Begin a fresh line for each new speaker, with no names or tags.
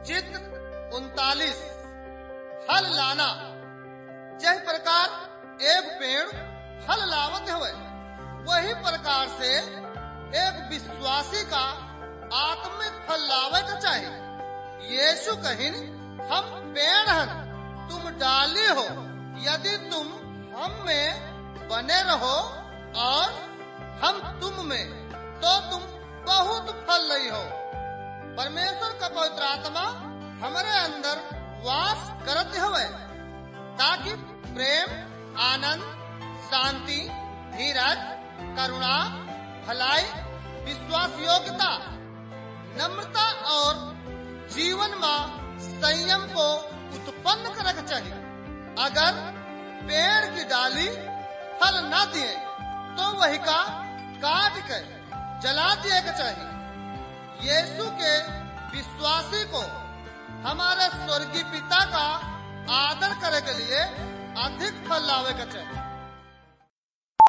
चित 39 फल लाना। जिस प्रकार एक पेड़ फल लावत हुए, वही प्रकार से एक विश्वासी का आत्मिक फल लावे का चाहिए। यीशु कहिन, हम पेड़ हन, तुम डाली हो। यदि तुम हम में बने रहो और हम तुम में, तो तुम बहुत फल लई हो। परमेश्वर का पवित्र आत्मा हमारे अंदर वास करते हुए, ताकि प्रेम, आनंद, शांति, धीरज, करुणा, भलाई, विश्वास योग्यता, नम्रता और जीवन में संयम को उत्पन्न करना चाहिए। अगर पेड़ की डाली फल न दिए, तो वही का काट के जला दिए का चाहिए। यीशु के विश्वासी को हमारे स्वर्गीय पिता का आदर करे के लिए अधिक फल लावे का चाहिए।